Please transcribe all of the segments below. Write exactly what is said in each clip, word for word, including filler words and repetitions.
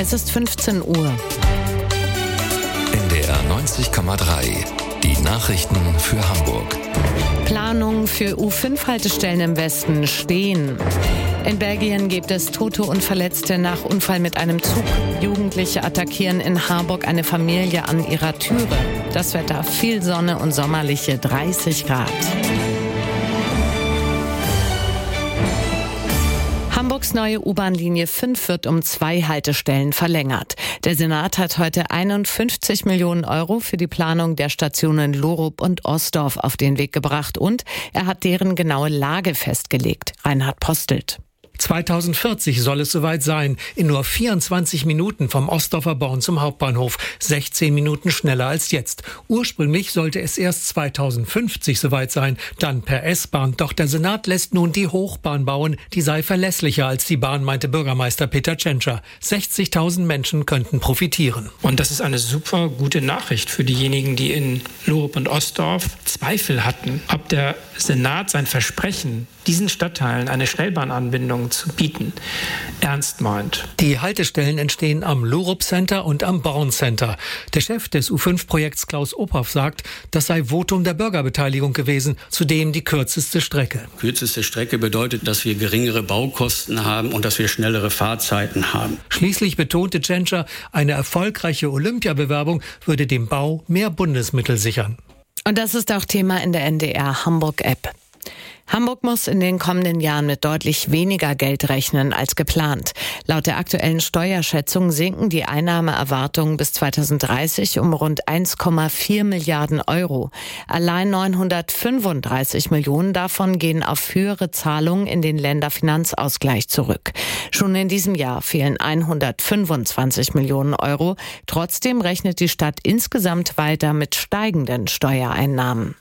Es ist fünfzehn Uhr. N D R neunzig Komma drei. Die Nachrichten für Hamburg. Planungen für U fünf Haltestellen im Westen stehen. In Belgien gibt es Tote und Verletzte nach Unfall mit einem Zug. Jugendliche attackieren in Harburg eine Familie an ihrer Türe. Das Wetter: viel Sonne und sommerliche dreißig Grad. Hamburgs neue U-Bahn-Linie fünf wird um zwei Haltestellen verlängert. Der Senat hat heute einundfünfzig Millionen Euro für die Planung der Stationen Lorup und Osdorf auf den Weg gebracht und er hat deren genaue Lage festgelegt. Reinhard Postelt. zweitausendvierzig soll es soweit sein. In nur vierundzwanzig Minuten vom Osdorfer Born zum Hauptbahnhof. sechzehn Minuten schneller als jetzt. Ursprünglich sollte es erst zweitausendfünfzig soweit sein, dann per S-Bahn. Doch der Senat lässt nun die Hochbahn bauen. Die sei verlässlicher als die Bahn, meinte Bürgermeister Peter Tschentscher. sechzigtausend Menschen könnten profitieren. Und das ist eine super gute Nachricht für diejenigen, die in Lorup und Osdorf Zweifel hatten, ob der Senat sein Versprechen, diesen Stadtteilen eine Schnellbahnanbindung zu bieten, ernst meint. Die Haltestellen entstehen am Lorup Center und am Born Center. Der Chef des U fünf Projekts Klaus Ophoff sagt, das sei Votum der Bürgerbeteiligung gewesen, zudem die kürzeste Strecke. Kürzeste Strecke bedeutet, dass wir geringere Baukosten haben und dass wir schnellere Fahrzeiten haben. Schließlich betonte Tschentscher, eine erfolgreiche Olympiabewerbung würde dem Bau mehr Bundesmittel sichern. Und das ist auch Thema in der N D R Hamburg-App. Hamburg muss in den kommenden Jahren mit deutlich weniger Geld rechnen als geplant. Laut der aktuellen Steuerschätzung sinken die Einnahmeerwartungen bis zweitausenddreißig um rund eins Komma vier Milliarden Euro. Allein neunhundertfünfunddreißig Millionen davon gehen auf höhere Zahlungen in den Länderfinanzausgleich zurück. Schon in diesem Jahr fehlen hundertfünfundzwanzig Millionen Euro. Trotzdem rechnet die Stadt insgesamt weiter mit steigenden Steuereinnahmen.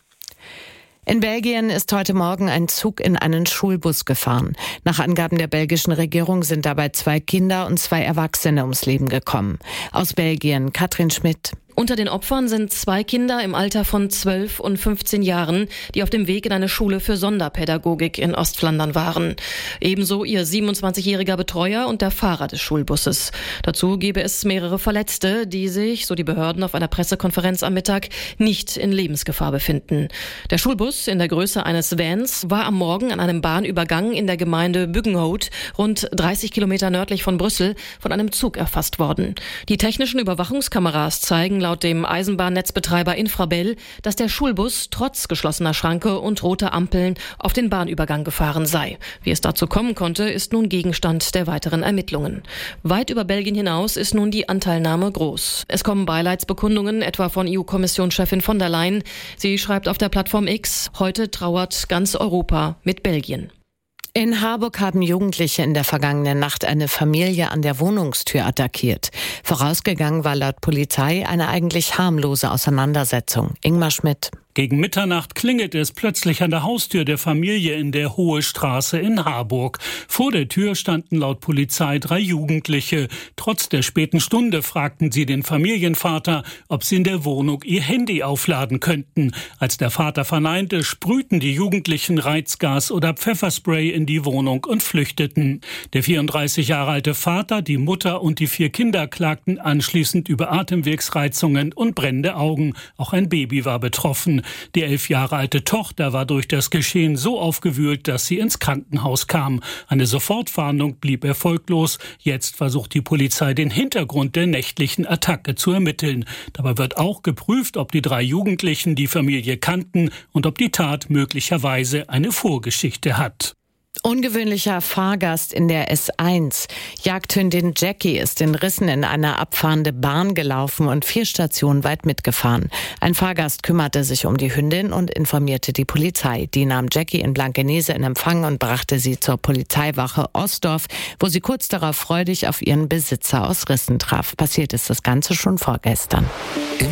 In Belgien ist heute Morgen ein Zug in einen Schulbus gefahren. Nach Angaben der belgischen Regierung sind dabei zwei Kinder und zwei Erwachsene ums Leben gekommen. Aus Belgien, Katrin Schmidt. Unter den Opfern sind zwei Kinder im Alter von zwölf und fünfzehn Jahren, die auf dem Weg in eine Schule für Sonderpädagogik in Ostflandern waren. Ebenso ihr siebenundzwanzigjähriger Betreuer und der Fahrer des Schulbusses. Dazu gebe es mehrere Verletzte, die sich, so die Behörden auf einer Pressekonferenz am Mittag, nicht in Lebensgefahr befinden. Der Schulbus in der Größe eines Vans war am Morgen an einem Bahnübergang in der Gemeinde Buggenhout, rund dreißig Kilometer nördlich von Brüssel, von einem Zug erfasst worden. Die technischen Überwachungskameras zeigen laut dem Eisenbahnnetzbetreiber Infrabel, dass der Schulbus trotz geschlossener Schranke und roter Ampeln auf den Bahnübergang gefahren sei. Wie es dazu kommen konnte, ist nun Gegenstand der weiteren Ermittlungen. Weit über Belgien hinaus ist nun die Anteilnahme groß. Es kommen Beileidsbekundungen, etwa von E U-Kommissionschefin von der Leyen. Sie schreibt auf der Plattform X, heute trauert ganz Europa mit Belgien. In Harburg haben Jugendliche in der vergangenen Nacht eine Familie an der Wohnungstür attackiert. Vorausgegangen war laut Polizei eine eigentlich harmlose Auseinandersetzung. Ingmar Schmidt. Gegen Mitternacht klingelt es plötzlich an der Haustür der Familie in der Hohe Straße in Harburg. Vor der Tür standen laut Polizei drei Jugendliche. Trotz der späten Stunde fragten sie den Familienvater, ob sie in der Wohnung ihr Handy aufladen könnten. Als der Vater verneinte, sprühten die Jugendlichen Reizgas oder Pfefferspray in die Wohnung und flüchteten. Der vierunddreißig Jahre alte Vater, die Mutter und die vier Kinder klagten anschließend über Atemwegsreizungen und brennende Augen. Auch ein Baby war betroffen. Die elf Jahre alte Tochter war durch das Geschehen so aufgewühlt, dass sie ins Krankenhaus kam. Eine Sofortfahndung blieb erfolglos. Jetzt versucht die Polizei, den Hintergrund der nächtlichen Attacke zu ermitteln. Dabei wird auch geprüft, ob die drei Jugendlichen die Familie kannten und ob die Tat möglicherweise eine Vorgeschichte hat. Ungewöhnlicher Fahrgast in der S eins. Jagdhündin Jackie ist in Rissen in eine abfahrende Bahn gelaufen und vier Stationen weit mitgefahren. Ein Fahrgast kümmerte sich um die Hündin und informierte die Polizei. Die nahm Jackie in Blankenese in Empfang und brachte sie zur Polizeiwache Osdorf, wo sie kurz darauf freudig auf ihren Besitzer aus Rissen traf. Passiert ist das Ganze schon vorgestern.